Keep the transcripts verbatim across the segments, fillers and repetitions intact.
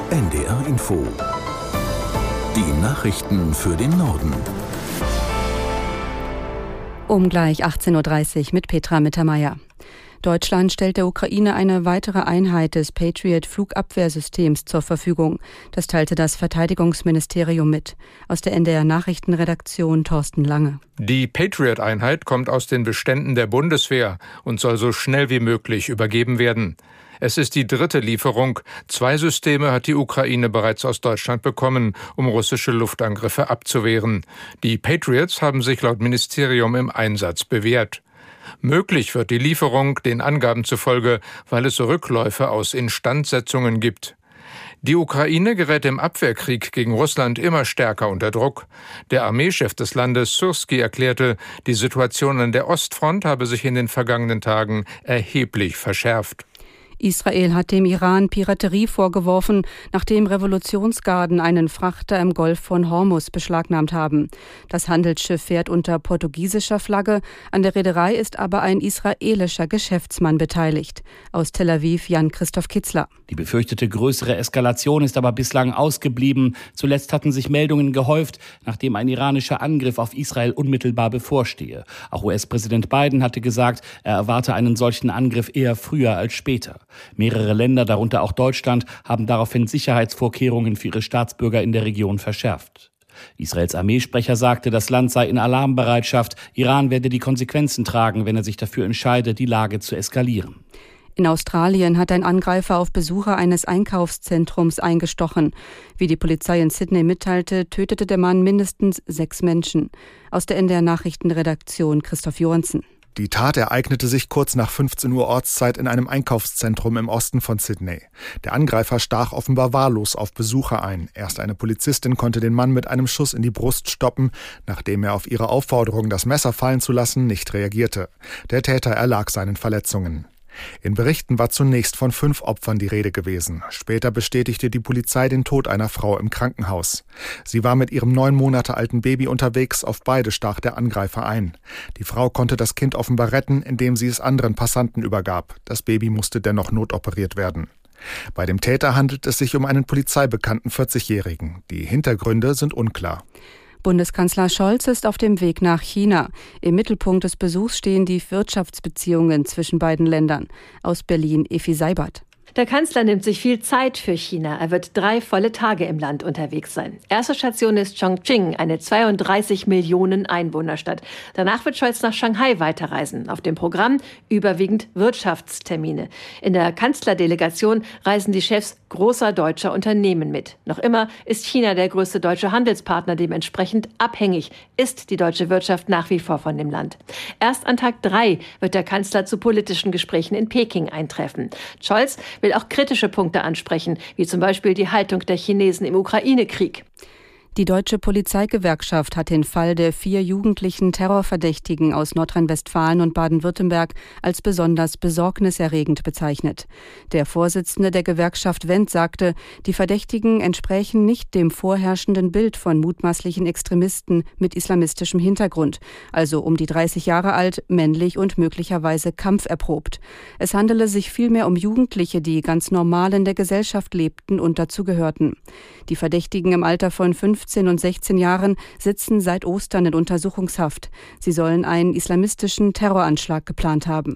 N D R Info. Die Nachrichten für den Norden. Um gleich achtzehn Uhr dreißig mit Petra Mittermeier. Deutschland stellt der Ukraine eine weitere Einheit des Patriot-Flugabwehrsystems zur Verfügung. Das teilte das Verteidigungsministerium mit. Aus der N D R-Nachrichtenredaktion Thorsten Lange. Die Patriot-Einheit kommt aus den Beständen der Bundeswehr und soll so schnell wie möglich übergeben werden. Es ist die dritte Lieferung. Zwei Systeme hat die Ukraine bereits aus Deutschland bekommen, um russische Luftangriffe abzuwehren. Die Patriots haben sich laut Ministerium im Einsatz bewährt. Möglich wird die Lieferung den Angaben zufolge, weil es Rückläufe aus Instandsetzungen gibt. Die Ukraine gerät im Abwehrkrieg gegen Russland immer stärker unter Druck. Der Armeechef des Landes, Syrskyi, erklärte, die Situation an der Ostfront habe sich in den vergangenen Tagen erheblich verschärft. Israel hat dem Iran Piraterie vorgeworfen, nachdem Revolutionsgarden einen Frachter im Golf von Hormuz beschlagnahmt haben. Das Handelsschiff fährt unter portugiesischer Flagge, an der Reederei ist aber ein israelischer Geschäftsmann beteiligt. Aus Tel Aviv Jan-Christoph Kitzler. Die befürchtete größere Eskalation ist aber bislang ausgeblieben. Zuletzt hatten sich Meldungen gehäuft, nachdem ein iranischer Angriff auf Israel unmittelbar bevorstehe. Auch U S-Präsident Biden hatte gesagt, er erwarte einen solchen Angriff eher früher als später. Mehrere Länder, darunter auch Deutschland, haben daraufhin Sicherheitsvorkehrungen für ihre Staatsbürger in der Region verschärft. Israels Armeesprecher sagte, das Land sei in Alarmbereitschaft. Iran werde die Konsequenzen tragen, wenn er sich dafür entscheide, die Lage zu eskalieren. In Australien hat ein Angreifer auf Besucher eines Einkaufszentrums eingestochen. Wie die Polizei in Sydney mitteilte, tötete der Mann mindestens sechs Menschen. Aus der N D R-Nachrichtenredaktion Christoph Johansen. Die Tat ereignete sich kurz nach fünfzehn Uhr Ortszeit in einem Einkaufszentrum im Osten von Sydney. Der Angreifer stach offenbar wahllos auf Besucher ein. Erst eine Polizistin konnte den Mann mit einem Schuss in die Brust stoppen, nachdem er auf ihre Aufforderung, das Messer fallen zu lassen, nicht reagierte. Der Täter erlag seinen Verletzungen. In Berichten war zunächst von fünf Opfern die Rede gewesen. Später bestätigte die Polizei den Tod einer Frau im Krankenhaus. Sie war mit ihrem neun Monate alten Baby unterwegs, auf beide stach der Angreifer ein. Die Frau konnte das Kind offenbar retten, indem sie es anderen Passanten übergab. Das Baby musste dennoch notoperiert werden. Bei dem Täter handelt es sich um einen polizeibekannten vierzigjährigen. Die Hintergründe sind unklar. Bundeskanzler Scholz ist auf dem Weg nach China. Im Mittelpunkt des Besuchs stehen die Wirtschaftsbeziehungen zwischen beiden Ländern. Aus Berlin Effi Seibert. Der Kanzler nimmt sich viel Zeit für China. Er wird drei volle Tage im Land unterwegs sein. Erste Station ist Chongqing, eine zweiunddreißig Millionen Einwohnerstadt. Danach wird Scholz nach Shanghai weiterreisen. Auf dem Programm überwiegend Wirtschaftstermine. In der Kanzlerdelegation reisen die Chefs großer deutscher Unternehmen mit. Noch immer ist China der größte deutsche Handelspartner. Dementsprechend abhängig ist die deutsche Wirtschaft nach wie vor von dem Land. Erst an Tag drei wird der Kanzler zu politischen Gesprächen in Peking eintreffen. Scholz will auch kritische Punkte ansprechen, wie zum Beispiel die Haltung der Chinesen im Ukraine-Krieg. Die Deutsche Polizeigewerkschaft hat den Fall der vier jugendlichen Terrorverdächtigen aus Nordrhein-Westfalen und Baden-Württemberg als besonders besorgniserregend bezeichnet. Der Vorsitzende der Gewerkschaft Wendt sagte, die Verdächtigen entsprächen nicht dem vorherrschenden Bild von mutmaßlichen Extremisten mit islamistischem Hintergrund, also um die dreißig Jahre alt, männlich und möglicherweise kampferprobt. Es handele sich vielmehr um Jugendliche, die ganz normal in der Gesellschaft lebten und dazugehörten. Die Verdächtigen im Alter von fünfzehn und sechzehn Jahren sitzen seit Ostern in Untersuchungshaft. Sie sollen einen islamistischen Terroranschlag geplant haben.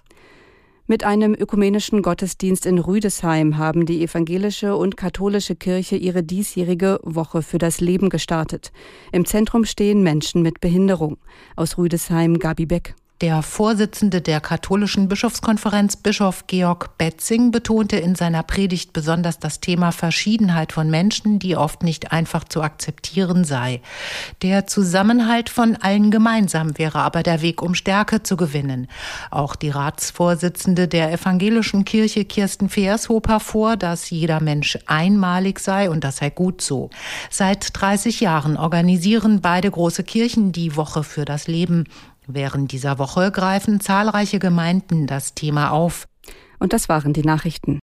Mit einem ökumenischen Gottesdienst in Rüdesheim haben die evangelische und katholische Kirche ihre diesjährige Woche für das Leben gestartet. Im Zentrum stehen Menschen mit Behinderung. Aus Rüdesheim Gabi Beck. Der Vorsitzende der katholischen Bischofskonferenz, Bischof Georg Betzing, betonte in seiner Predigt besonders das Thema Verschiedenheit von Menschen, die oft nicht einfach zu akzeptieren sei. Der Zusammenhalt von allen gemeinsam wäre aber der Weg, um Stärke zu gewinnen. Auch die Ratsvorsitzende der evangelischen Kirche, Kirsten Feers, hob hervor, dass jeder Mensch einmalig sei und das sei gut so. Seit dreißig Jahren organisieren beide große Kirchen die Woche für das Leben. Während dieser Woche greifen zahlreiche Gemeinden das Thema auf. Und das waren die Nachrichten.